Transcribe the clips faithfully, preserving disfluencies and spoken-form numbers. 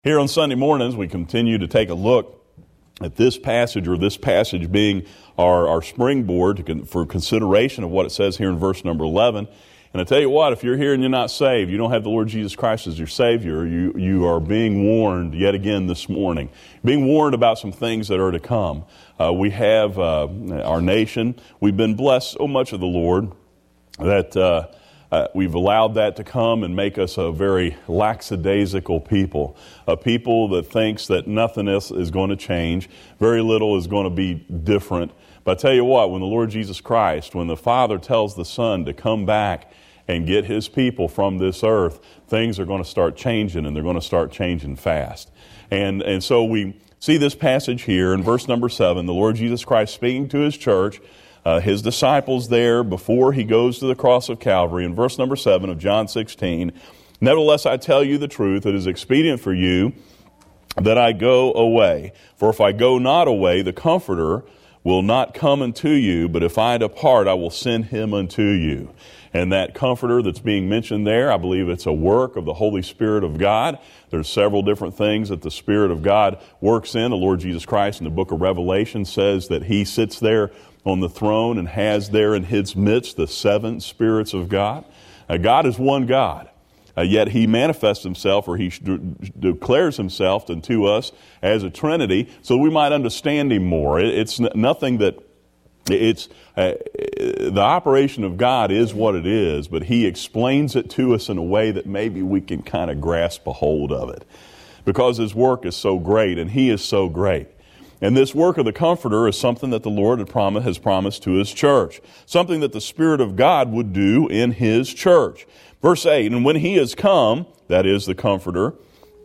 Here on Sunday mornings, we continue to take a look at this passage, or this passage being our, our springboard to con- for consideration of what it says here in verse number eleven. And I tell you what, if you're here and you're not saved, you don't have the Lord Jesus Christ as your Savior, you, you are being warned yet again this morning. Being warned about some things that are to come. Uh, we have uh, our nation. We've been blessed so much of the Lord that uh, uh, we've allowed that to come and make us a very lackadaisical people. A people that thinks that nothing else is going to change. Very little is going to be different. But I tell you what, when the Lord Jesus Christ, when the Father tells the Son to come back and get His people from this earth, things are going to start changing, and they're going to start changing fast. And, and so we see this passage here in verse number seven, the Lord Jesus Christ speaking to His church, uh, His disciples there before He goes to the cross of Calvary. In verse number seven of John sixteen, "Nevertheless, I tell you the truth, it is expedient for you that I go away. For if I go not away, the Comforter will not come unto you, but if I depart, I will send Him unto you." And that Comforter that's being mentioned there, I believe it's a work of the Holy Spirit of God. There's several different things that the Spirit of God works in. The Lord Jesus Christ in the book of Revelation says that He sits there on the throne and has there in His midst the seven spirits of God. Uh, God is one God. Uh, yet He manifests Himself, or He de- declares Himself unto us as a Trinity, so we might understand Him more. It, it's n- nothing that, it's, uh, the operation of God is what it is, but He explains it to us in a way that maybe we can kind of grasp a hold of it. Because His work is so great, and He is so great. And this work of the Comforter is something that the Lord had promised, has promised to His church. Something that the Spirit of God would do in His church. Verse eight, "And when He is come," that is the Comforter,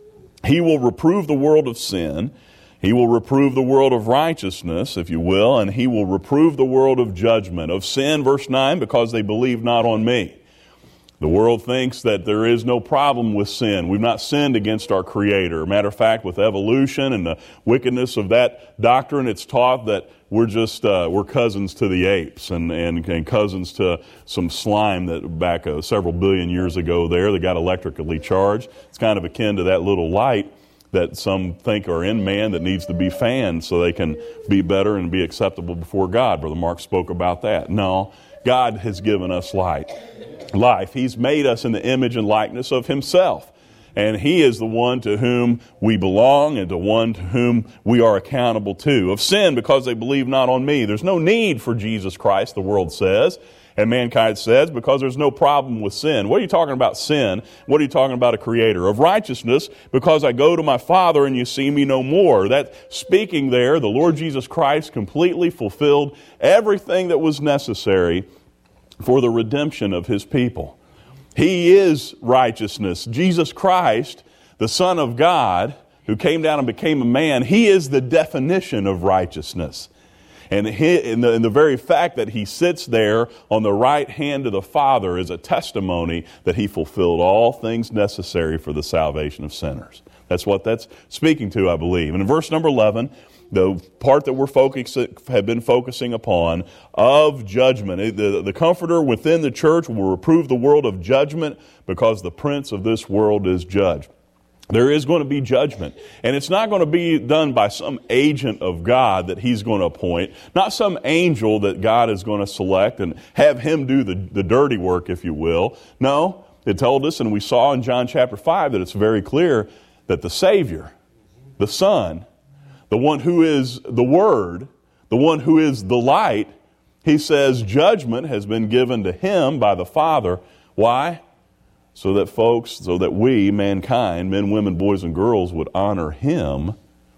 "He will reprove the world of sin. He will reprove the world of righteousness," if you will, "and He will reprove the world of judgment." Of sin, verse nine, "because they believe not on me." The world thinks that there is no problem with sin. We've not sinned against our Creator. Matter of fact, with evolution and the wickedness of that doctrine, it's taught that we're just, uh, we're cousins to the apes and, and, and cousins to some slime that back uh, several billion years ago there that got electrically charged. It's kind of akin to that little light that some think are in man that needs to be fanned so they can be better and be acceptable before God. Brother Mark spoke about that. No, God has given us light. Life. He's made us in the image and likeness of Himself. And He is the one to whom we belong and the one to whom we are accountable to. Of sin, because they believe not on me. There's no need for Jesus Christ, the world says. And mankind says, because there's no problem with sin. What are you talking about sin? What are you talking about a Creator? Of righteousness, because I go to my Father and you see me no more. That speaking there, the Lord Jesus Christ completely fulfilled everything that was necessary for the redemption of His people. He is righteousness. Jesus Christ, the Son of God, who came down and became a man, He is the definition of righteousness. And, he, and, the, and the very fact that He sits there on the right hand of the Father is a testimony that He fulfilled all things necessary for the salvation of sinners. That's what that's speaking to, I believe. And in verse number eleven, the part that we're focus, have been focusing upon of judgment. The, the Comforter within the church will reprove the world of judgment because the prince of this world is judged. There is going to be judgment. And it's not going to be done by some agent of God that He's going to appoint. Not some angel that God is going to select and have him do the, the dirty work, if you will. No, it told us, and we saw in John chapter five, that it's very clear that the Savior, the Son, the one who is the Word, the one who is the light, He says judgment has been given to Him by the Father. Why? So that folks, so that we, mankind, men, women, boys, and girls, would honor Him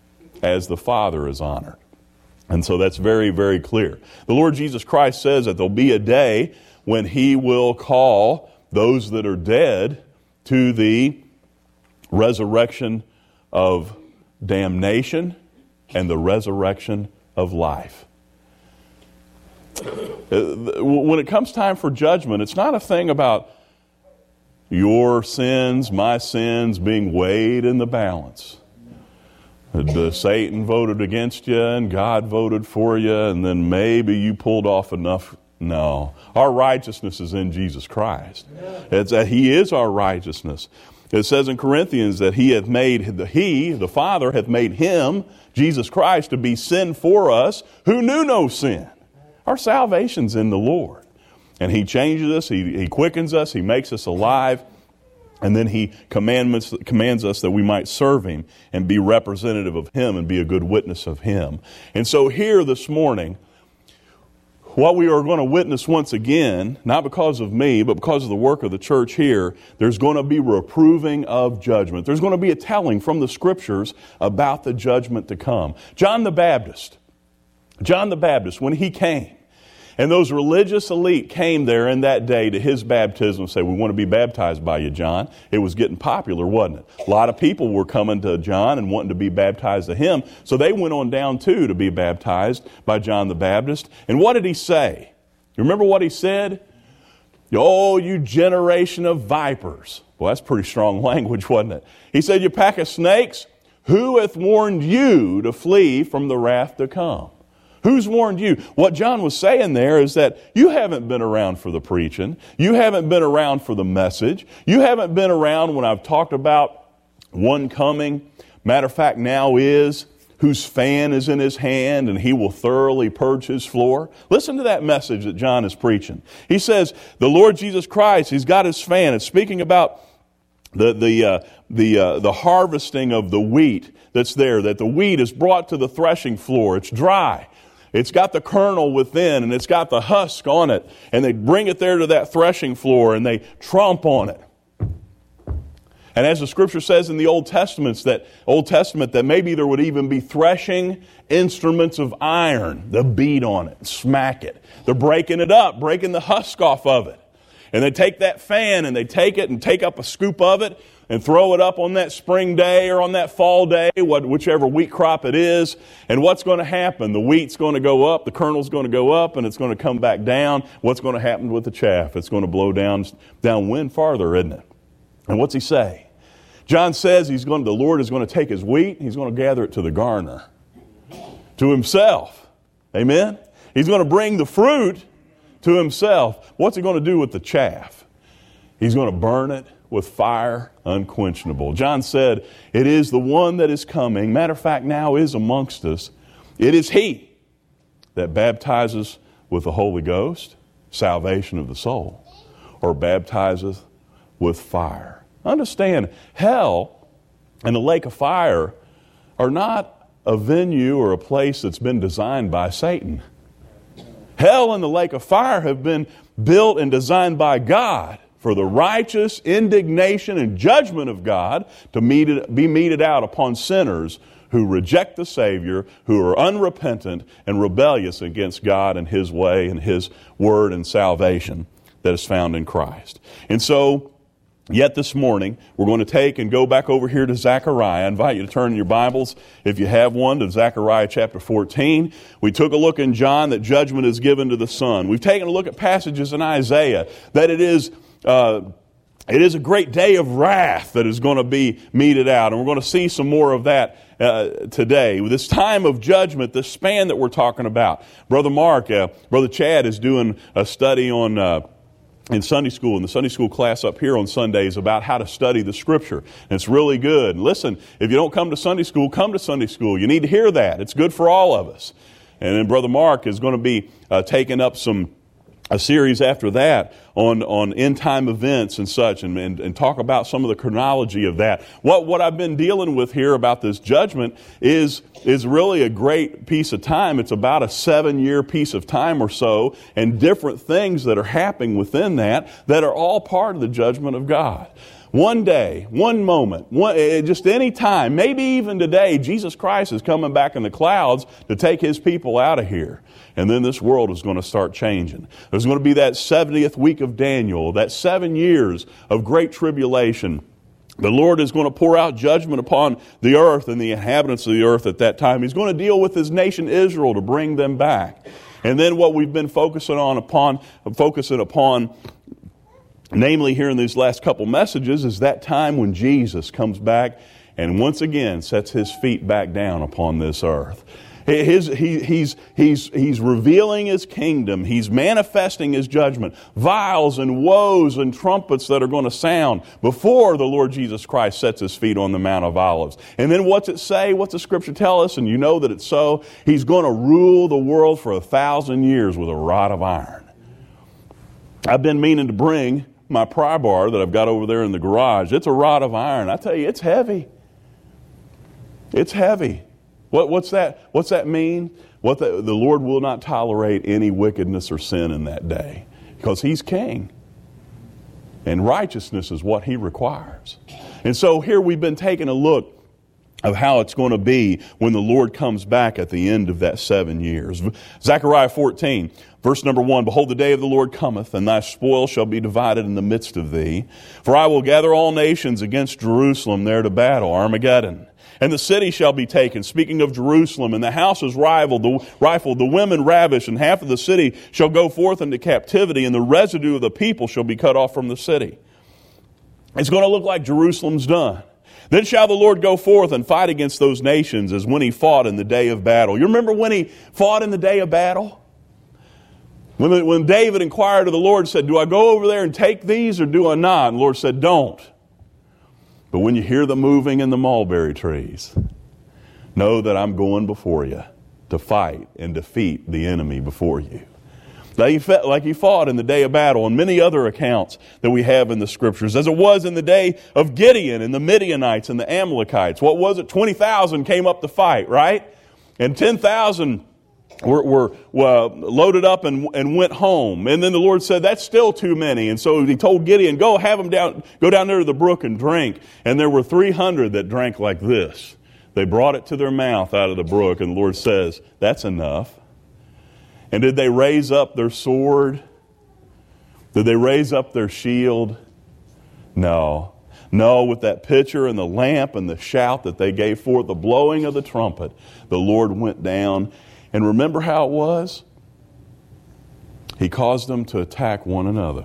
as the Father is honored. And so that's very, very clear. The Lord Jesus Christ says that there'll be a day when He will call those that are dead to the resurrection of damnation and the resurrection of life. When it comes time for judgment, it's not a thing about your sins, my sins being weighed in the balance. The Satan voted against you and God voted for you, and then maybe you pulled off enough. No. Our righteousness is in Jesus Christ. It's that He is our righteousness. It says in Corinthians that he hath made, the, he, the Father, hath made him, Jesus Christ, to be sin for us who knew no sin. Our salvation's in the Lord. And he changes us, he, he quickens us, he makes us alive, and then he commandments, commands us that we might serve him and be representative of him and be a good witness of him. And so here this morning, what we are going to witness once again, not because of me, but because of the work of the church here, there's going to be reproving of judgment. There's going to be a telling from the Scriptures about the judgment to come. John the Baptist, John the Baptist, when he came, and those religious elite came there in that day to his baptism and said, we want to be baptized by you, John. It was getting popular, wasn't it? A lot of people were coming to John and wanting to be baptized to him. So they went on down too to be baptized by John the Baptist. And what did he say? You remember what he said? Oh, you generation of vipers. Well, that's pretty strong language, wasn't it? He said, you pack of snakes, who hath warned you to flee from the wrath to come? Who's warned you? What John was saying there is that you haven't been around for the preaching. You haven't been around for the message. You haven't been around when I've talked about one coming. Matter of fact, now is, whose fan is in his hand and he will thoroughly purge his floor. Listen to that message that John is preaching. He says, the Lord Jesus Christ, he's got his fan. It's speaking about the the uh, the uh, the harvesting of the wheat that's there, that the wheat is brought to the threshing floor. It's dry. It's got the kernel within, and it's got the husk on it. And they bring it there to that threshing floor, and they tromp on it. And as the Scripture says in the Old Testament, that Old Testament, that maybe there would even be threshing instruments of iron. They'll beat on it, smack it. They're breaking it up, breaking the husk off of it. And they take that fan, and they take it and take up a scoop of it, and throw it up on that spring day or on that fall day, what, whichever wheat crop it is. And what's going to happen? The wheat's going to go up, the kernel's going to go up, and it's going to come back down. What's going to happen with the chaff? It's going to blow down downwind farther, isn't it? And what's he say? John says he's going to, the Lord is going to take his wheat, he's going to gather it to the garner, to himself. Amen? He's going to bring the fruit to himself. What's he going to do with the chaff? He's going to burn it with fire unquenchable. John said, it is the one that is coming, matter of fact, now is amongst us. It is he that baptizes with the Holy Ghost, salvation of the soul, or baptizeth with fire. Understand, hell and the lake of fire are not a venue or a place that's been designed by Satan. Hell and the lake of fire have been built and designed by God for the righteous indignation and judgment of God to meet it, be meted out upon sinners who reject the Savior, who are unrepentant and rebellious against God and His way and His word and salvation that is found in Christ. And so, yet this morning, we're going to take and go back over here to Zechariah. I invite you to turn in your Bibles, if you have one, to Zechariah chapter fourteen. We took a look in John that judgment is given to the Son. We've taken a look at passages in Isaiah that it is uh, it is a great day of wrath that is going to be meted out. And we're going to see some more of that uh, today. This time of judgment, this span that we're talking about. Brother Mark, uh, Brother Chad is doing a study on Uh, in Sunday school, in the Sunday school class up here on Sundays about how to study the Scripture. And it's really good. And listen, if you don't come to Sunday school, come to Sunday school. You need to hear that. It's good for all of us. And then Brother Mark is going to be uh, taking up some a series after that on, on end-time events and such, and, and, and talk about some of the chronology of that. What what I've been dealing with here about this judgment is, is really a great piece of time. It's about a seven-year piece of time or so, and different things that are happening within that that are all part of the judgment of God. One day, one moment, one, just any time, maybe even today, Jesus Christ is coming back in the clouds to take His people out of here. And then this world is going to start changing. There's going to be that seventieth week of Daniel, that seven years of great tribulation. The Lord is going to pour out judgment upon the earth and the inhabitants of the earth at that time. He's going to deal with His nation Israel to bring them back. And then what we've been focusing on upon, focusing upon, namely here in these last couple messages, is that time when Jesus comes back and once again sets His feet back down upon this earth. His, he, he's, he's, he's revealing His kingdom. He's manifesting His judgment. Vials and woes and trumpets that are going to sound before the Lord Jesus Christ sets His feet on the Mount of Olives. And then what's it say? What's the Scripture tell us? And you know that it's so. He's going to rule the world for a thousand years with a rod of iron. I've been meaning to bring my pry bar that I've got over there in the garage. It's a rod of iron. I tell you, it's heavy. It's heavy. What, what's that? What's that mean? What the, the Lord will not tolerate any wickedness or sin in that day, because He's king, and righteousness is what He requires. And so here we've been taking a look of how it's going to be when the Lord comes back at the end of that seven years. Zechariah fourteen, verse number one, Behold, the day of the Lord cometh, and thy spoil shall be divided in the midst of thee. For I will gather all nations against Jerusalem there to battle, Armageddon. And the city shall be taken, speaking of Jerusalem, and the houses rifled, the, rifled, the women ravished, and half of the city shall go forth into captivity, and the residue of the people shall be cut off from the city. It's going to look like Jerusalem's done. Then shall the Lord go forth and fight against those nations as when He fought in the day of battle. You remember when He fought in the day of battle? When, when David inquired of the Lord, said, do I go over there and take these or do I not? And the Lord said, don't. But when you hear the moving in the mulberry trees, know that I'm going before you to fight and defeat the enemy before you. Like he, like he fought in the day of battle, and many other accounts that we have in the Scriptures, as it was in the day of Gideon and the Midianites and the Amalekites. What was it? twenty thousand came up to fight, right? And ten thousand were, were uh, loaded up and, and went home. And then the Lord said, that's still too many. And so He told Gideon, go have them down, go down there to the brook and drink. And there were three hundred that drank like this. They brought it to their mouth out of the brook. And the Lord says, that's enough. And did they raise up their sword? Did they raise up their shield? No. No, with that pitcher and the lamp and the shout that they gave forth, the blowing of the trumpet, the Lord went down. And remember how it was? He caused them to attack one another.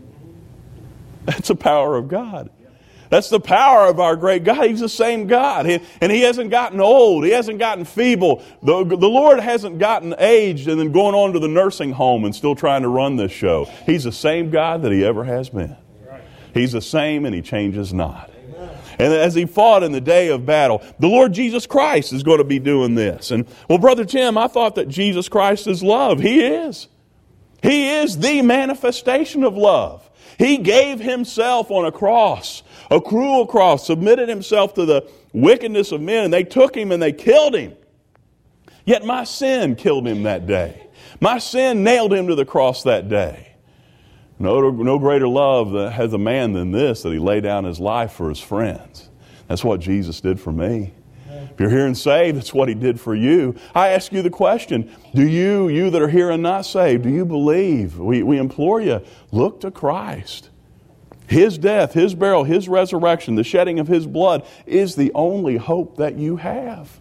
That's the power of God. That's the power of our great God. He's the same God. He, and He hasn't gotten old. He hasn't gotten feeble. The, the Lord hasn't gotten aged and then going on to the nursing home and still trying to run this show. He's the same God that He ever has been. He's the same, and He changes not. And as He fought in the day of battle, the Lord Jesus Christ is going to be doing this. And, well, Brother Tim, I thought that Jesus Christ is love. He is. He is the manifestation of love. He gave Himself on a cross, a cruel cross, submitted Himself to the wickedness of men, and they took Him and they killed Him. Yet my sin killed Him that day. My sin nailed Him to the cross that day. No, no greater love has a man than this, that He laid down His life for His friends. That's what Jesus did for me. If you're here and saved, that's what He did for you. I ask you the question, do you, you that are here and not saved, do you believe? We, we implore you, look to Christ. His death, His burial, His resurrection, the shedding of His blood is the only hope that you have.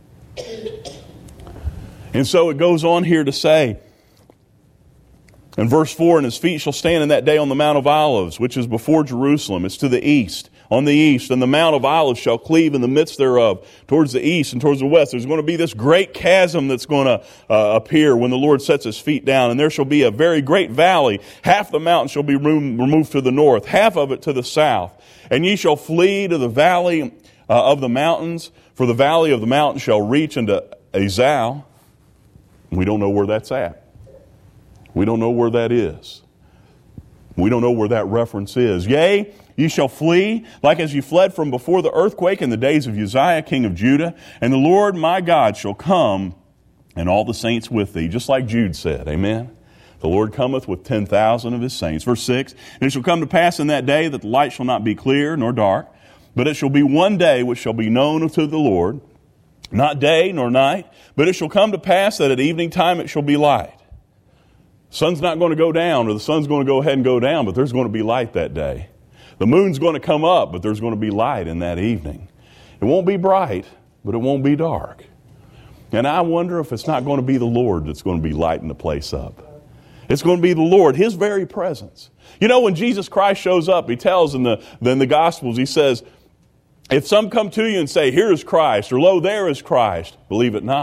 And so it goes on here to say, in verse four, and His feet shall stand in that day on the Mount of Olives, which is before Jerusalem. It's to the east, on the east. And the Mount of Olives shall cleave in the midst thereof, towards the east and towards the west. There's going to be this great chasm that's going to uh, appear when the Lord sets His feet down. And there shall be a very great valley. Half the mountain shall be removed to the north, half of it to the south. And ye shall flee to the valley uh, of the mountains, for the valley of the mountain shall reach unto Azal. We don't know where that's at. We don't know where that is. We don't know where that reference is. Yea, ye shall flee, like as ye fled from before the earthquake in the days of Uzziah, king of Judah. And the Lord my God shall come, and all the saints with thee. Just like Jude said, amen? The Lord cometh with ten thousand of His saints. Verse six, and it shall come to pass in that day that the light shall not be clear nor dark, but it shall be one day which shall be known unto the Lord, not day nor night, but it shall come to pass that at evening time it shall be light. Sun's not going to go down, or the sun's going to go ahead and go down, but there's going to be light that day. The moon's going to come up, but there's going to be light in that evening. It won't be bright, but it won't be dark. And I wonder if it's not going to be the Lord that's going to be lighting the place up. It's going to be the Lord, His very presence. You know, when Jesus Christ shows up, He tells in the, in the Gospels, He says, if some come to you and say, here is Christ, or lo, there is Christ, believe it not.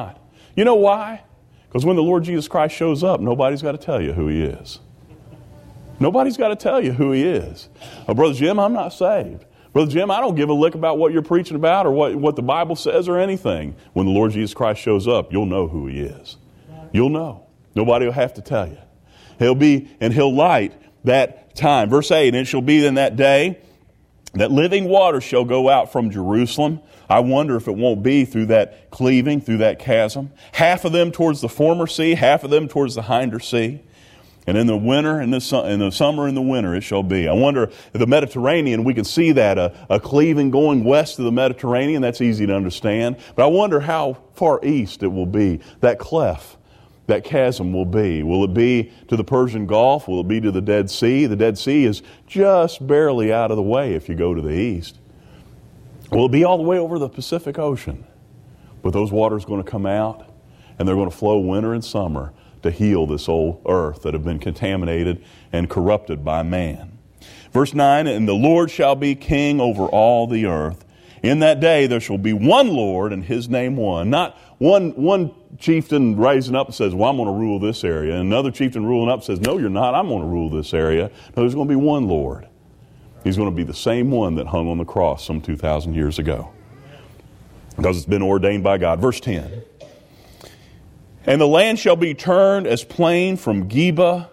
You know why? Because when the Lord Jesus Christ shows up, nobody's got to tell you who He is. Nobody's got to tell you who He is. Oh, Brother Jim, I'm not saved. Brother Jim, I don't give a lick about what you're preaching about or what, what the Bible says or anything. When the Lord Jesus Christ shows up, you'll know who He is. You'll know. Nobody will have to tell you. He'll be, and He'll light that time. Verse eight, and it shall be in that day that living water shall go out from Jerusalem. I wonder if it won't be through that cleaving, through that chasm. Half of them towards the former sea, half of them towards the hinder sea. And in the winter, in the, su- in the summer and the winter, it shall be. I wonder if the Mediterranean, we can see that, a, a cleaving going west of the Mediterranean. That's easy to understand. But I wonder how far east it will be, that cleft, that chasm will be. Will it be to the Persian Gulf? Will it be to the Dead Sea? The Dead Sea is just barely out of the way if you go to the east. Will it be all the way over the Pacific Ocean? But those waters are going to come out, and they're going to flow winter and summer to heal this old earth that have been contaminated and corrupted by man. Verse nine, and the Lord shall be king over all the earth. In that day there shall be one Lord, and His name one. Not one, one chieftain rising up and says, well, I'm going to rule this area. And another chieftain ruling up says, no, you're not. I'm going to rule this area. No, there's going to be one Lord. He's going to be the same one that hung on the cross some two thousand years ago. Because it's been ordained by God. Verse ten. And the land shall be turned as plain from Geba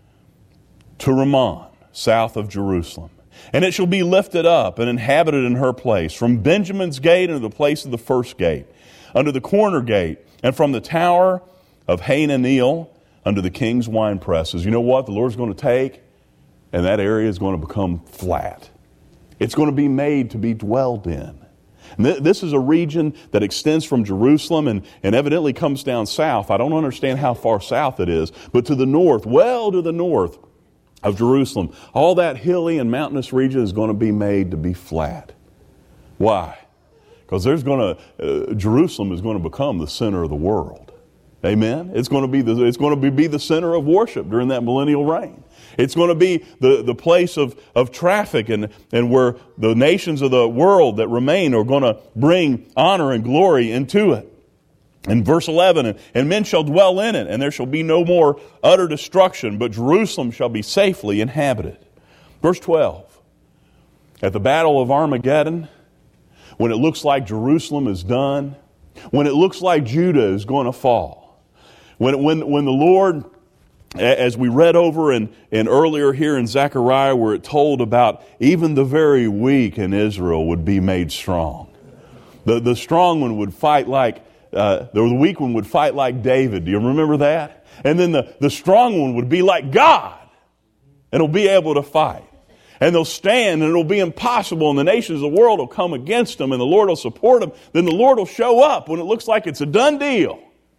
to Rimmon, south of Jerusalem. And it shall be lifted up and inhabited in her place, from Benjamin's gate unto the place of the first gate, unto the corner gate, and from the tower of Hananeel unto the king's wine presses. You know what the Lord's going to take? And that area is going to become flat. It's going to be made to be dwelled in. And th- this is a region that extends from Jerusalem and, and evidently comes down south. I don't understand how far south it is, but to the north, well to the north of Jerusalem, all that hilly and mountainous region is going to be made to be flat. Why? Because there's going to uh, Jerusalem is going to become the center of the world. Amen. It's going to be the it's going to be, be the center of worship during that millennial reign. It's going to be the, the place of, of traffic and, and where the nations of the world that remain are going to bring honor and glory into it. In verse eleven, and, and men shall dwell in it, and there shall be no more utter destruction, but Jerusalem shall be safely inhabited. Verse twelve, at the battle of Armageddon, when it looks like Jerusalem is done, when it looks like Judah is going to fall, when, when, when the Lord, as we read over in, in earlier here in Zechariah, where it told about even the very weak in Israel would be made strong. The, the strong one would fight like, uh, the weak one would fight like David. Do you remember that? And then the, the strong one would be like God, and will be able to fight. And they'll stand, and it'll be impossible, and the nations of the world will come against them, and the Lord will support them. Then the Lord will show up when it looks like it's a done deal.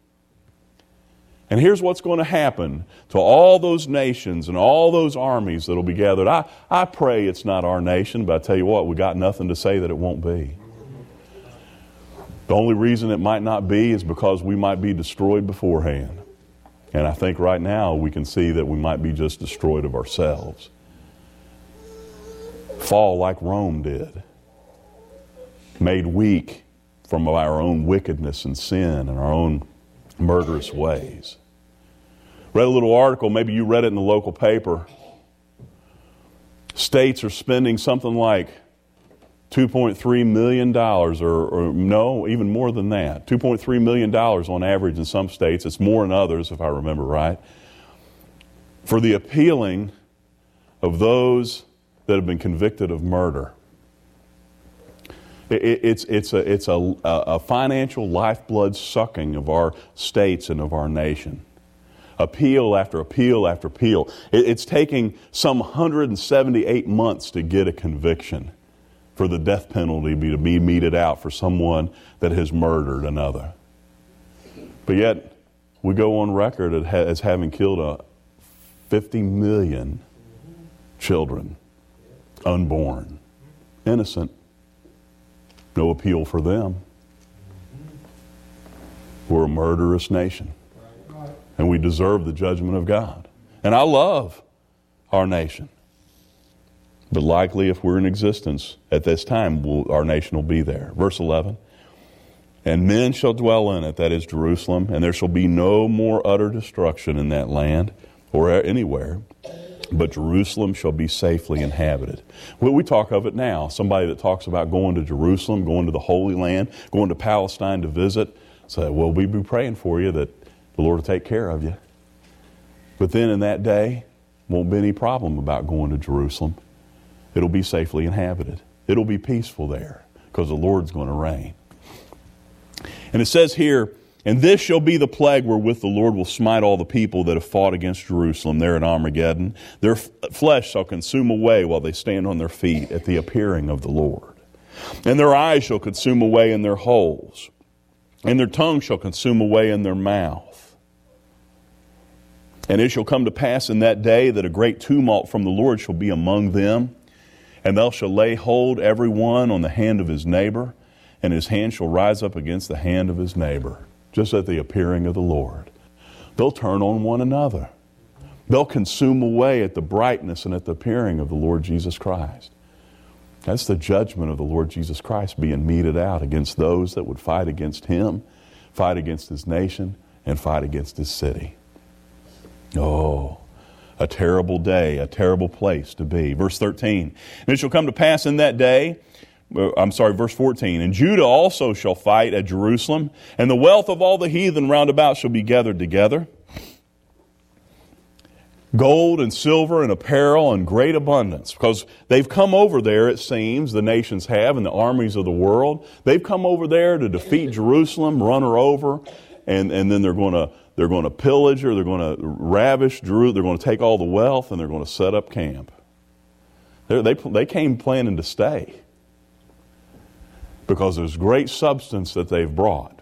And here's what's going to happen to all those nations and all those armies that will be gathered. I, I pray it's not our nation, but I tell you what, we got nothing to say that it won't be. The only reason it might not be is because we might be destroyed beforehand. And I think right now we can see that we might be just destroyed of ourselves. Fall like Rome did. Made weak from our own wickedness and sin and our own murderous ways. Read a little article, maybe you read it in the local paper. States are spending something like two point three million dollars, or, or no, even more than that. two point three million dollars on average in some states. It's more in others, if I remember right, for the appealing of those that have been convicted of murder. It, it's it's a it's a, a financial lifeblood sucking of our states and of our nation. Appeal after appeal after appeal. It, it's taking some one hundred seventy-eight months to get a conviction for the death penalty be, to be meted out for someone that has murdered another. But yet, we go on record as having killed a fifty million children, unborn, innocent. No appeal for them. We're a murderous nation. And we deserve the judgment of God. And I love our nation. But likely if we're in existence at this time, we'll, our nation will be there. Verse eleven. And men shall dwell in it, that is Jerusalem, and there shall be no more utter destruction in that land or anywhere, but Jerusalem shall be safely inhabited. Well, we talk of it now. Somebody that talks about going to Jerusalem, going to the Holy Land, going to Palestine to visit, say, well, we'll be praying for you that the Lord will take care of you. But then in that day, won't be any problem about going to Jerusalem. It'll be safely inhabited. It'll be peaceful there because the Lord's going to reign. And it says here, and this shall be the plague wherewith the Lord will smite all the people that have fought against Jerusalem there in Armageddon. Their f- flesh shall consume away while they stand on their feet at the appearing of the Lord. And their eyes shall consume away in their holes, and their tongue shall consume away in their mouth. And it shall come to pass in that day that a great tumult from the Lord shall be among them, and thou shalt lay hold every one on the hand of his neighbor, and his hand shall rise up against the hand of his neighbor, just at the appearing of the Lord. They'll turn on one another. They'll consume away at the brightness and at the appearing of the Lord Jesus Christ. That's the judgment of the Lord Jesus Christ being meted out against those that would fight against Him, fight against His nation, and fight against His city. Oh, a terrible day, a terrible place to be. Verse thirteen, and it shall come to pass in that day, I'm sorry, verse fourteen, and Judah also shall fight at Jerusalem, and the wealth of all the heathen round about shall be gathered together. Gold and silver and apparel in great abundance, because they've come over there, it seems, the nations have, and the armies of the world. They've come over there to defeat Jerusalem, run her over, and, and then they're going to they're going to pillage her, they're going to ravish Jerusalem, they're going to take all the wealth, and they're going to set up camp. They're, they they came planning to stay, because there's great substance that they've brought.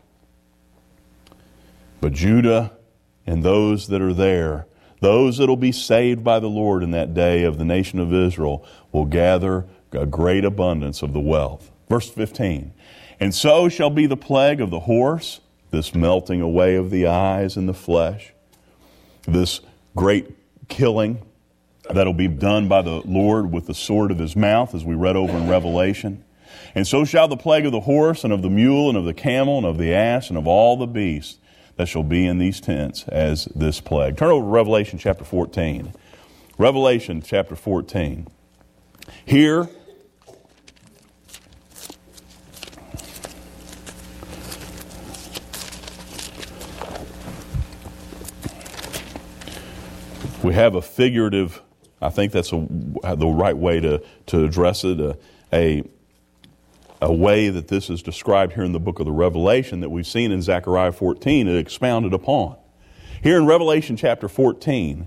But Judah and those that are there, those that will be saved by the Lord in that day of the nation of Israel, will gather a great abundance of the wealth. Verse fifteen, and so shall be the plague of the horse, this melting away of the eyes and the flesh, this great killing that will be done by the Lord with the sword of His mouth, as we read over in Revelation. And so shall the plague of the horse, and of the mule, and of the camel, and of the ass, and of all the beasts that shall be in these tents as this plague. Turn over to Revelation chapter fourteen. Revelation chapter fourteen. Here, we have a figurative, I think that's a, the right way to, to address it, a, a A way that this is described here in the book of the Revelation that we've seen in Zechariah fourteen and expounded upon. Here in Revelation chapter fourteen,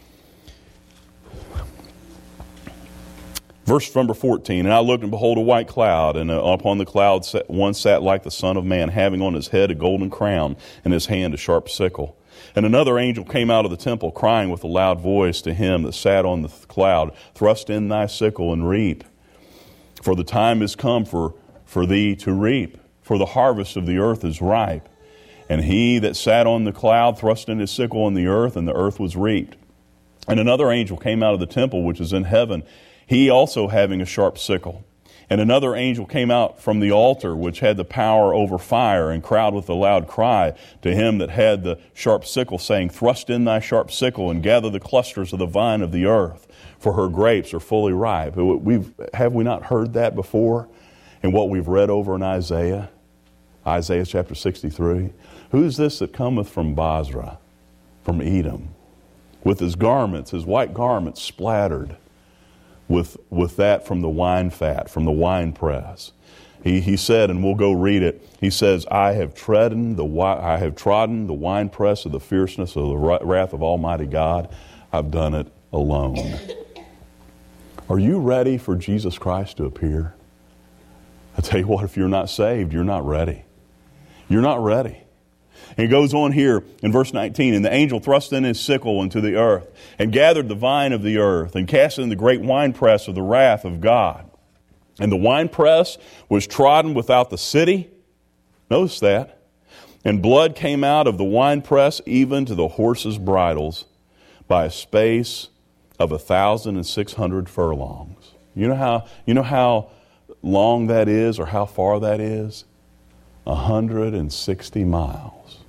verse number fourteen, and I looked and behold a white cloud, and upon the cloud one sat like the Son of Man, having on his head a golden crown, and his hand a sharp sickle. And another angel came out of the temple, crying with a loud voice to him that sat on the cloud, thrust in thy sickle and reap. For the time is come for, for thee to reap, for the harvest of the earth is ripe. And he that sat on the cloud thrust in his sickle in the earth, and the earth was reaped. And another angel came out of the temple which is in heaven, he also having a sharp sickle. And another angel came out from the altar which had the power over fire, and cried with a loud cry to him that had the sharp sickle, saying, Thrust in thy sharp sickle, and gather the clusters of the vine of the earth, for her grapes are fully ripe. We've, have we not heard that before in what we've read over in Isaiah? Isaiah chapter sixty-three. Who's this that cometh from Basra, from Edom, with his garments, his white garments splattered with, with that from the wine fat, from the wine press? He, he said, and we'll go read it, he says, I have trodden the I have trodden the wine press of the fierceness of the wrath of Almighty God. I've done it alone. Are you ready for Jesus Christ to appear? I tell you what, if you're not saved, you're not ready. You're not ready. And it goes on here in verse nineteen, and the angel thrust in his sickle into the earth, and gathered the vine of the earth, and cast it in the great winepress of the wrath of God. And the winepress was trodden without the city. Notice that. And blood came out of the winepress even to the horses' bridles by a space of a thousand and six hundred furlongs. You know how, you know how long that is, or how far that is? one hundred sixty miles.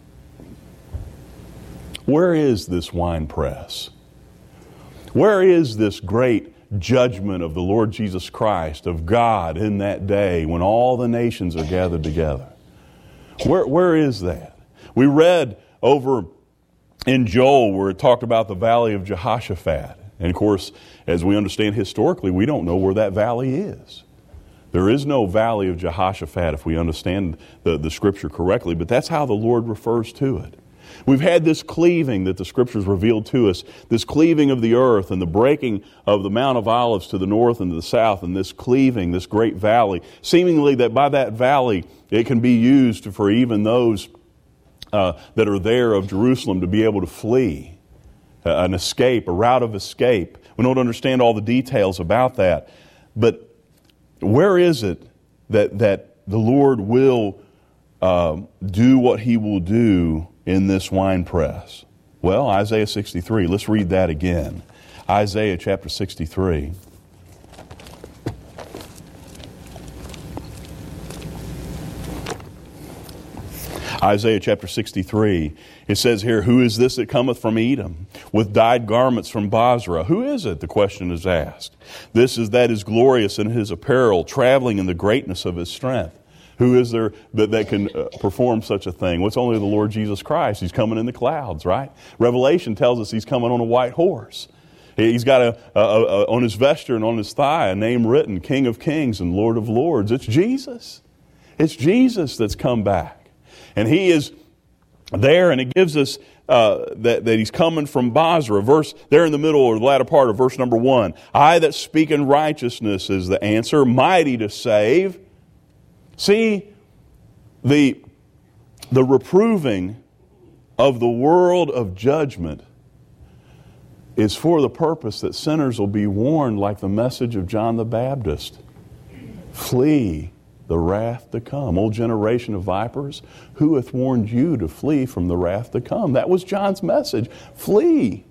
Where is this wine press? Where is this great judgment of the Lord Jesus Christ, of God in that day when all the nations are gathered together? Where, where is that? We read over in Joel where it talked about the valley of Jehoshaphat. And of course, as we understand historically, we don't know where that valley is. There is no valley of Jehoshaphat if we understand the, the Scripture correctly, but that's how the Lord refers to it. We've had this cleaving that the Scriptures revealed to us, this cleaving of the earth and the breaking of the Mount of Olives to the north and to the south, and this cleaving, this great valley, seemingly that by that valley it can be used for even those uh, that are there of Jerusalem to be able to flee, uh, an escape, a route of escape. We don't understand all the details about that, but where is it that, that the Lord will uh, do what He will do in this wine press? Well, Isaiah sixty-three. Let's read that again. Isaiah chapter sixty-three. Isaiah chapter sixty-three. It says here, "Who is this that cometh from Edom, with dyed garments from Basra?" Who is it? The question is asked. "This is that is glorious in his apparel, traveling in the greatness of his strength." Who is there that, that can uh, perform such a thing? Well, it's only the Lord Jesus Christ. He's coming in the clouds, right? Revelation tells us He's coming on a white horse. He's got a, a, a, on his vesture and on his thigh a name written, King of Kings and Lord of Lords. It's Jesus. It's Jesus that's come back. And He is there, and it gives us uh, that, that He's coming from Basra. Verse there in the middle or the latter part of verse number one. "I that speak in righteousness" is the answer, "mighty to save." See, the, the reproving of the world of judgment is for the purpose that sinners will be warned, like the message of John the Baptist. Flee the wrath to come. "O generation of vipers, who hath warned you to flee from the wrath to come?" That was John's message. Flee.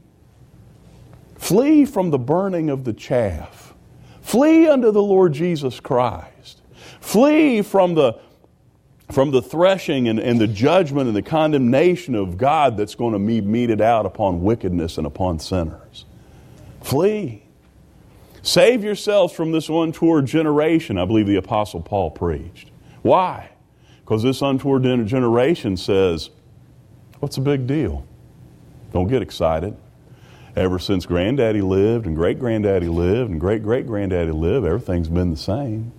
Flee from the burning of the chaff. Flee unto the Lord Jesus Christ. Flee from the, from the threshing and, and the judgment and the condemnation of God that's going to be meted out upon wickedness and upon sinners. Flee. Save yourselves from this untoward generation, I believe the Apostle Paul preached. Why? Because this untoward generation says, what's the big deal? Don't get excited. Ever since Granddaddy lived and great-granddaddy lived and great-great-granddaddy lived, everything's been the same.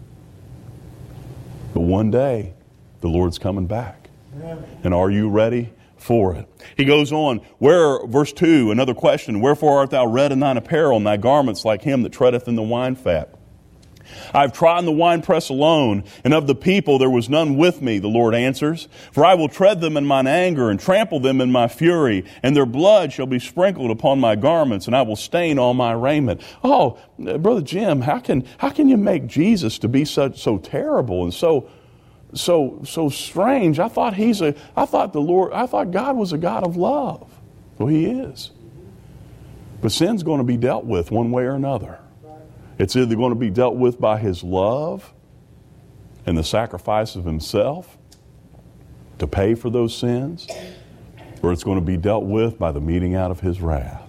But one day, the Lord's coming back. And are you ready for it? He goes on, where, verse two, another question, "Wherefore art thou red in thine apparel, and thy garments like him that treadeth in the wine fat? I have trodden the winepress alone, and of the people there was none with me," the Lord answers. "For I will tread them in mine anger, and trample them in my fury, and their blood shall be sprinkled upon my garments, and I will stain all my raiment." Oh, Brother Jim, how can how can you make Jesus to be such so terrible and so so so strange? I thought he's a I thought the Lord I thought God was a God of love. Well, He is. But sin's going to be dealt with one way or another. It's either going to be dealt with by His love and the sacrifice of Himself to pay for those sins, or it's going to be dealt with by the meting out of His wrath.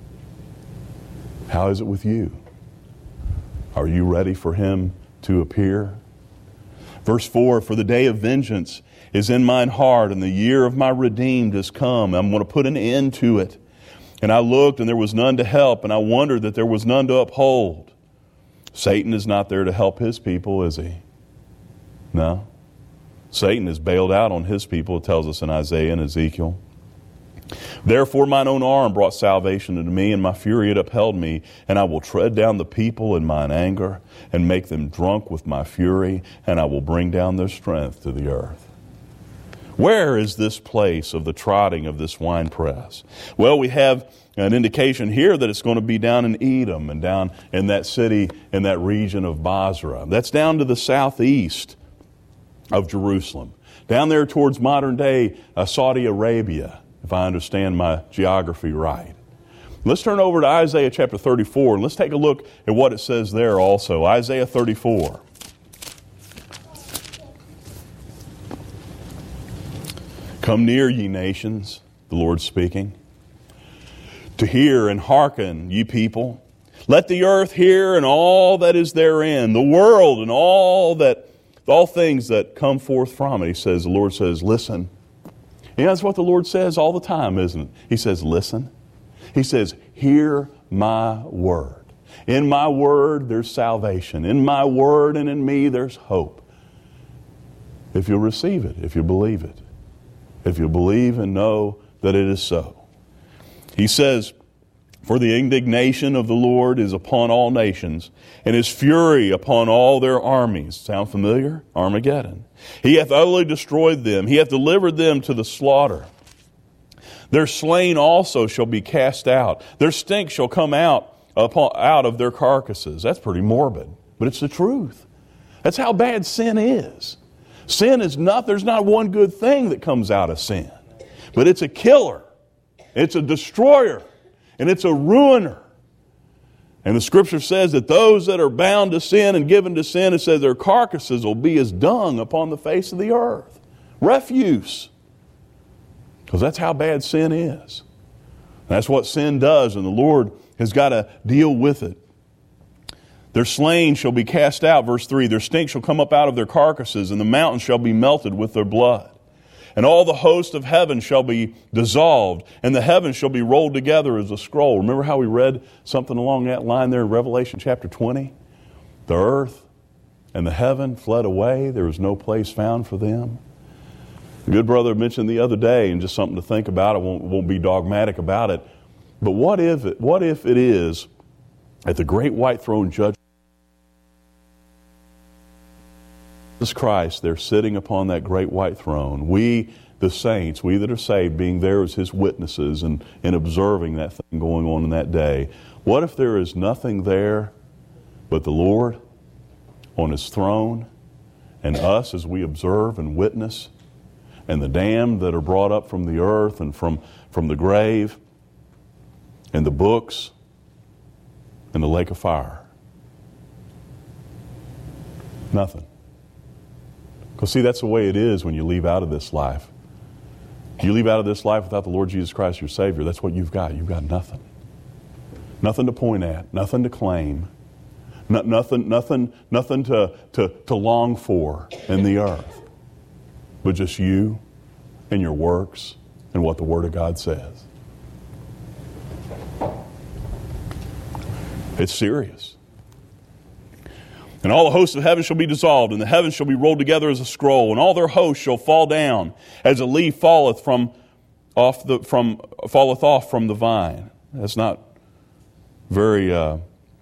How is it with you? Are you ready for Him to appear? Verse four, "For the day of vengeance is in mine heart, and the year of my redeemed is come." I'm going to put an end to it. "And I looked, and there was none to help, and I wondered that there was none to uphold." Satan is not there to help his people, is he? No. Satan is bailed out on his people, it tells us in Isaiah and Ezekiel. "Therefore mine own arm brought salvation unto me, and my fury it upheld me. And I will tread down the people in mine anger, and make them drunk with my fury, and I will bring down their strength to the earth." Where is this place of the trotting of this winepress? Well, we have an indication here that it's going to be down in Edom and down in that city, in that region of Basra. That's down to the southeast of Jerusalem. Down there towards modern day uh, Saudi Arabia, if I understand my geography right. Let's turn over to Isaiah chapter thirty-four, and let's take a look at what it says there also. Isaiah thirty-four. Come near, ye nations, the Lord speaking, to hear and hearken, ye people. Let the earth hear and all that is therein, the world and all that, all things that come forth from it. He says, the Lord says, listen. And that's what the Lord says all the time, isn't it? He says, listen. He says, hear my word. In my word, there's salvation. In my word and in me, there's hope. If you'll receive it, if you believe it. If you believe and know that it is so. He says, for the indignation of the Lord is upon all nations, and his fury upon all their armies. Sound familiar? Armageddon. He hath utterly destroyed them. He hath delivered them to the slaughter. Their slain also shall be cast out. Their stink shall come out, upon, out of their carcasses. That's pretty morbid, but it's the truth. That's how bad sin is. Sin is not, there's not one good thing that comes out of sin. But it's a killer. It's a destroyer. And it's a ruiner. And the Scripture says that those that are bound to sin and given to sin, it says their carcasses will be as dung upon the face of the earth. Refuse. Because that's how bad sin is. That's what sin does, and the Lord has got to deal with it. Their slain shall be cast out, verse three. Their stink shall come up out of their carcasses, and the mountains shall be melted with their blood. And all the host of heaven shall be dissolved, and the heavens shall be rolled together as a scroll. Remember how we read something along that line there in Revelation chapter twenty? The earth and the heaven fled away. There was no place found for them. The good brother mentioned the other day, and just something to think about. I won't, won't be dogmatic about it. But what if it, what if it is at the great white throne judgment, Jesus Christ, they're sitting upon that great white throne. We, the saints, we that are saved, being there as His witnesses and, and observing that thing going on in that day. What if there is nothing there but the Lord on His throne and us as we observe and witness, and the damned that are brought up from the earth and from, from the grave, and the books and the lake of fire? Nothing. Because see, that's the way it is when you leave out of this life. You leave out of this life without the Lord Jesus Christ, your Savior. That's what you've got. You've got nothing. Nothing to point at. Nothing to claim. No, nothing, nothing, nothing to, to, to long for in the earth. But just you and your works and what the Word of God says. It's serious. And all the hosts of heaven shall be dissolved, and the heavens shall be rolled together as a scroll, and all their hosts shall fall down, as a leaf falleth from off the from falleth off from the vine. That's not very. Uh,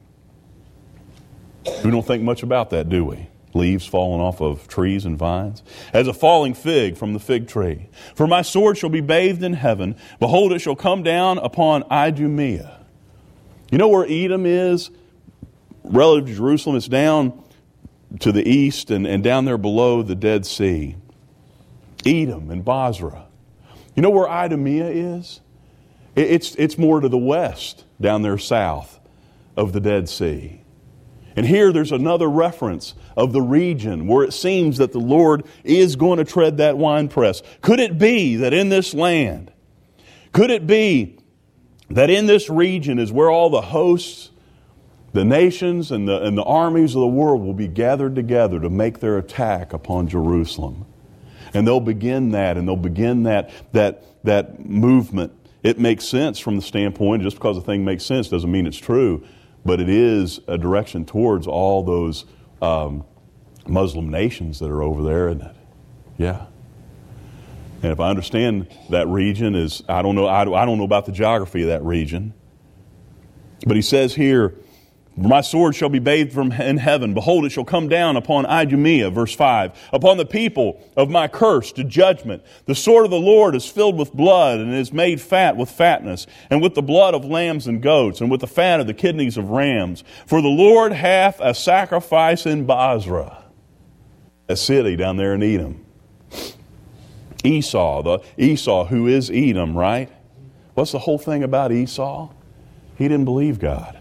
we don't think much about that, do we? Leaves falling off of trees and vines, as a falling fig from the fig tree. For my sword shall be bathed in heaven; behold, it shall come down upon Idumea. You know where Edom is? Relative to Jerusalem, it's down to the east and, and down there below the Dead Sea. Edom and Basra. You know where Idumea is? It, it's, it's more to the west, down there south of the Dead Sea. And here there's another reference of the region where it seems that the Lord is going to tread that winepress. Could it be that in this land, could it be that in this region is where all the hosts, the nations and the, and the armies of the world will be gathered together to make their attack upon Jerusalem? And they'll begin that, and they'll begin that, that, that movement. It makes sense from the standpoint, just because a thing makes sense doesn't mean it's true, but it is a direction towards all those um, Muslim nations that are over there, isn't it? Yeah. And if I understand that region is, I don't know, I, I don't know about the geography of that region. But he says here, my sword shall be bathed from in heaven. Behold, it shall come down upon Idumea, verse five, upon the people of my curse to judgment. The sword of the Lord is filled with blood, and is made fat with fatness, and with the blood of lambs and goats, and with the fat of the kidneys of rams. For the Lord hath a sacrifice in Basra, a city down there in Edom. Esau, the Esau who is Edom, right? What's the whole thing about Esau? He didn't believe God.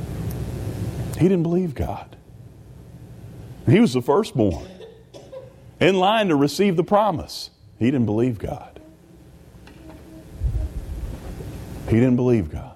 He didn't believe God. He was the firstborn. in line to receive the promise. He didn't believe God. He didn't believe God.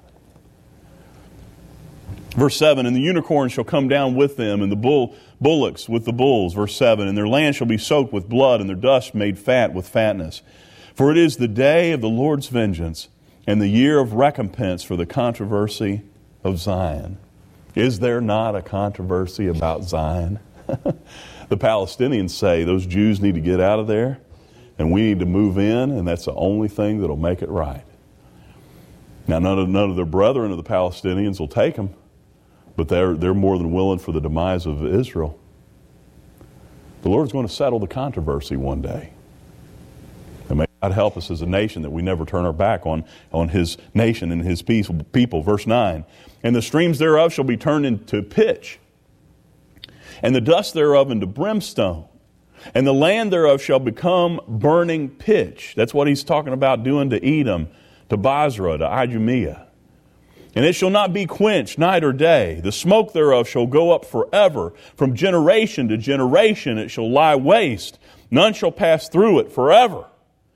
Verse seven, and the unicorn shall come down with them, and the bull, bullocks with the bulls. Verse seven, and their land shall be soaked with blood, and their dust made fat with fatness. For it is the day of the Lord's vengeance, and the year of recompense for the controversy of Zion. Is there not a controversy about Zion? The Palestinians say those Jews need to get out of there, and we need to move in, and that's the only thing that'll make it right. Now, none of, none of their brethren of the Palestinians will take them, but they're, they're more than willing for the demise of Israel. The Lord's going to settle the controversy one day. And may God help us as a nation that we never turn our back on, on His nation and His people. Verse nine, and the streams thereof shall be turned into pitch, and the dust thereof into brimstone, and the land thereof shall become burning pitch. That's what He's talking about doing to Edom, to Basra, to Idumea. And it shall not be quenched night or day. The smoke thereof shall go up forever. From generation to generation it shall lie waste. None shall pass through it forever.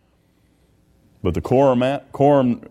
But the cormorant, corm,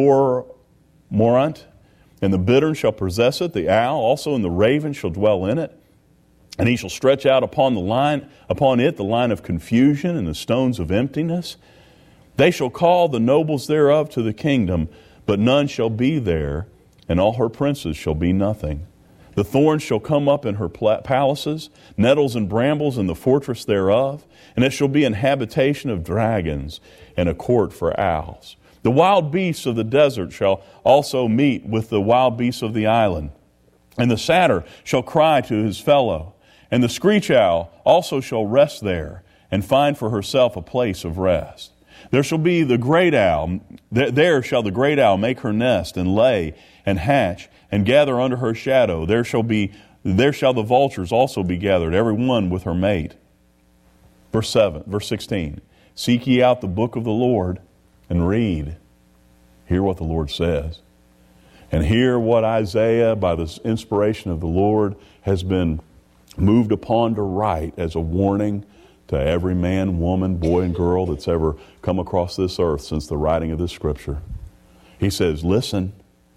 cormorant and the bittern shall possess it. The owl also and the raven shall dwell in it. And he shall stretch out upon the line, upon it the line of confusion and the stones of emptiness. They shall call the nobles thereof to the kingdom, but none shall be there, and all her princes shall be nothing. The thorns shall come up in her palaces, nettles and brambles in the fortress thereof, and it shall be an habitation of dragons and a court for owls. The wild beasts of the desert shall also meet with the wild beasts of the island, and the satyr shall cry to his fellow, and the screech owl also shall rest there and find for herself a place of rest. There shall be the great owl, there shall the great owl make her nest and lay and hatch and gather under her shadow. There shall be, there shall the vultures also be gathered, every one with her mate. Verse seven, verse sixteen. Seek ye out the book of the Lord and read. Hear what the Lord says. And hear what Isaiah, by the inspiration of the Lord, has been moved upon to write as a warning to every man, woman, boy, and girl that's ever come across this earth since the writing of this scripture. He says, listen,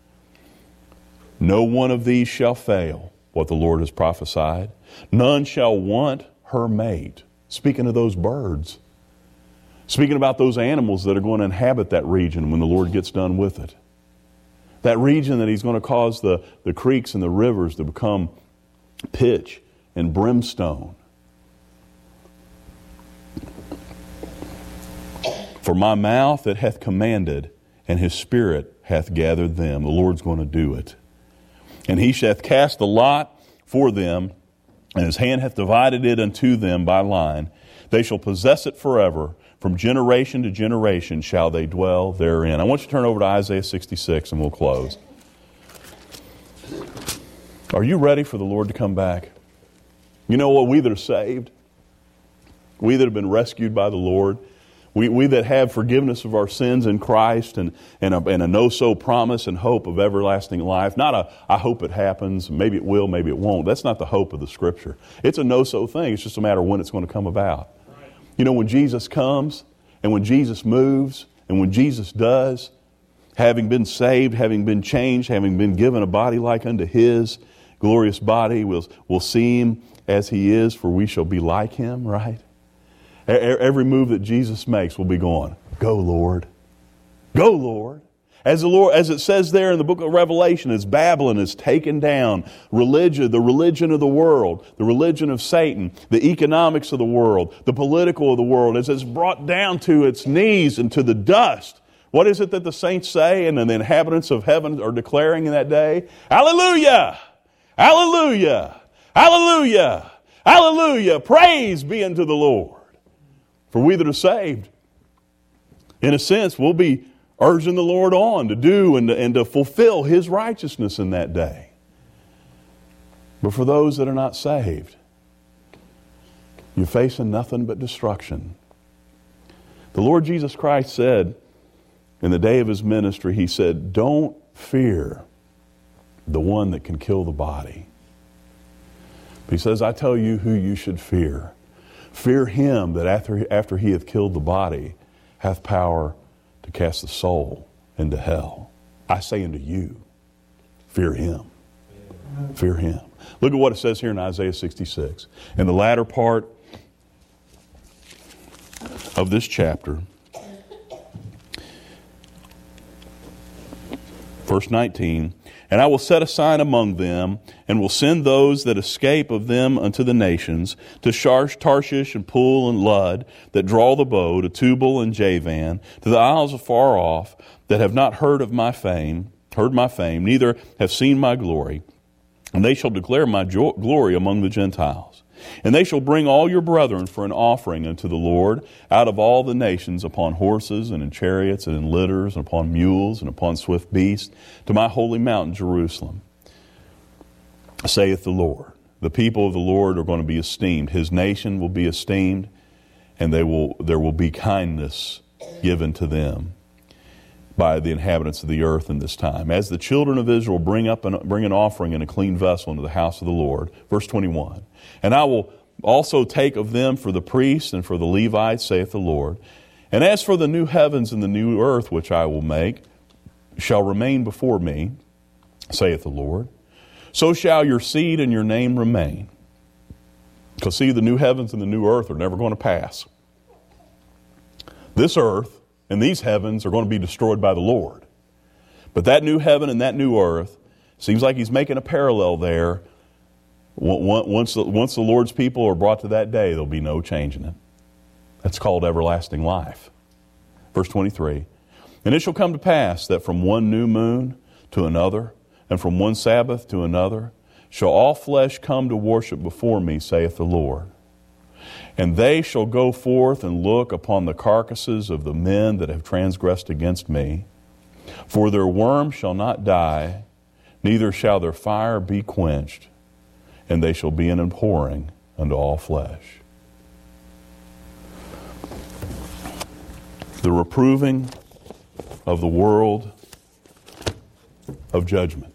no one of these shall fail, what the Lord has prophesied. None shall want her mate. Speaking of those birds. Speaking about those animals that are going to inhabit that region when the Lord gets done with it. That region that He's going to cause the, the creeks and the rivers to become pitch and brimstone. For my mouth it hath commanded, and His Spirit hath gathered them. The Lord's going to do it. And He hath cast the lot for them, and His hand hath divided it unto them by line. They shall possess it forever. From generation to generation shall they dwell therein. I want you to turn over to Isaiah sixty-six and we'll close. Are you ready for the Lord to come back? You know what? We that are saved, we that have been rescued by the Lord, we, we that have forgiveness of our sins in Christ and, and a, and a no-so promise and hope of everlasting life. Not a, I hope it happens, maybe it will, maybe it won't. That's not the hope of the Scripture. It's a no-so thing. It's just a matter of when it's going to come about. You know, when Jesus comes and when Jesus moves and when Jesus does, having been saved, having been changed, having been given a body like unto His glorious body, we'll, we'll see Him as He is, for we shall be like Him, right? Every move that Jesus makes will be going, go Lord, go Lord. As the Lord, as it says there in the book of Revelation, as Babylon is taken down, religion, the religion of the world, the religion of Satan, the economics of the world, the political of the world, as it's brought down to its knees and to the dust. What is it that the saints say and the inhabitants of heaven are declaring in that day? Hallelujah! Hallelujah! Hallelujah! Hallelujah! Praise be unto the Lord. For we that are saved, in a sense, will be urging the Lord on to do and to, and to fulfill His righteousness in that day. But for those that are not saved, you're facing nothing but destruction. The Lord Jesus Christ said in the day of His ministry, He said, don't fear the one that can kill the body. But He says, I tell you who you should fear. Fear him that after, after he hath killed the body, hath power to cast the soul into hell. I say unto you, fear him. Fear him. Look at what it says here in Isaiah sixty-six. In the latter part of this chapter, verse nineteen, and I will set a sign among them, and will send those that escape of them unto the nations, to Sharsh, Tarshish, and Pul, and Lud, that draw the bow, to Tubal and Javan, to the isles afar off, that have not heard of my fame, heard my fame, neither have seen my glory. And they shall declare my jo- glory among the Gentiles. And they shall bring all your brethren for an offering unto the Lord out of all the nations, upon horses and in chariots and in litters and upon mules and upon swift beasts, to my holy mountain Jerusalem. Saith the Lord. The people of the Lord are going to be esteemed. His nation will be esteemed, and they will there will be kindness given to them by the inhabitants of the earth in this time. As the children of Israel bring up an, bring an offering in a clean vessel into the house of the Lord. Verse twenty-one. And I will also take of them for the priests and for the Levites, saith the Lord. And as for the new heavens and the new earth which I will make, shall remain before me, saith the Lord, so shall your seed and your name remain. Because see, the new heavens and the new earth are never going to pass. This earth and these heavens are going to be destroyed by the Lord. But that new heaven and that new earth, seems like he's making a parallel there. Once the, once the Lord's people are brought to that day, there'll be no changing it. That's called everlasting life. Verse twenty-three. And it shall come to pass that from one new moon to another, and from one Sabbath to another, shall all flesh come to worship before me, saith the Lord. And they shall go forth and look upon the carcasses of the men that have transgressed against me. For their worm shall not die, neither shall their fire be quenched, and they shall be an abhorring unto all flesh. The reproving of the world of judgment.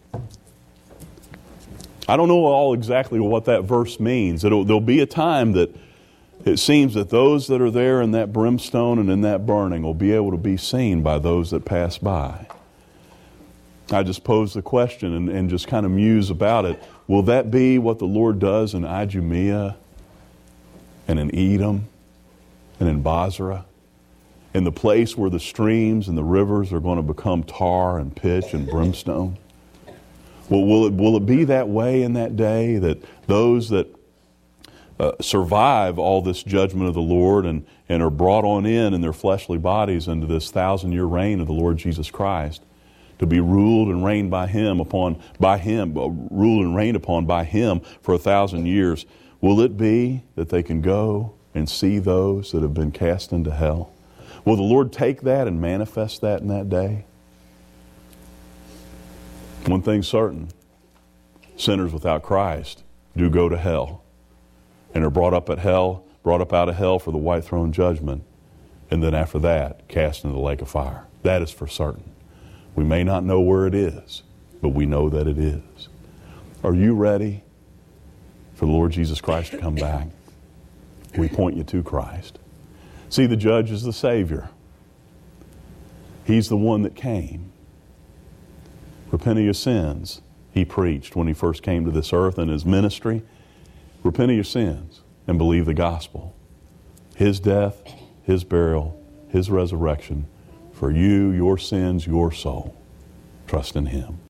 I don't know all exactly what that verse means. It'll, there'll be a time that it seems that those that are there in that brimstone and in that burning will be able to be seen by those that pass by. I just pose the question and, and just kind of muse about it. Will that be what the Lord does in Idumea and in Edom and in Basra? In the place where the streams and the rivers are going to become tar and pitch and brimstone? Well, will it, will it be that way in that day, that those that uh, survive all this judgment of the Lord and, and are brought on in in their fleshly bodies into this thousand-year reign of the Lord Jesus Christ, to be ruled and reigned by Him upon by Him, uh, ruled and reigned upon by Him for a thousand years, will it be that they can go and see those that have been cast into hell? Will the Lord take that and manifest that in that day? One thing's certain, sinners without Christ do go to hell and are brought up at hell, brought up out of hell for the white throne judgment, and then after that, cast into the lake of fire. That is for certain. We may not know where it is, but we know that it is. Are you ready for the Lord Jesus Christ to come back? We point you to Christ. See, the judge is the Savior. He's the one that came. Repent of your sins, He preached when He first came to this earth in His ministry. Repent of your sins and believe the gospel. His death, His burial, His resurrection, for you, your sins, your soul. Trust in Him.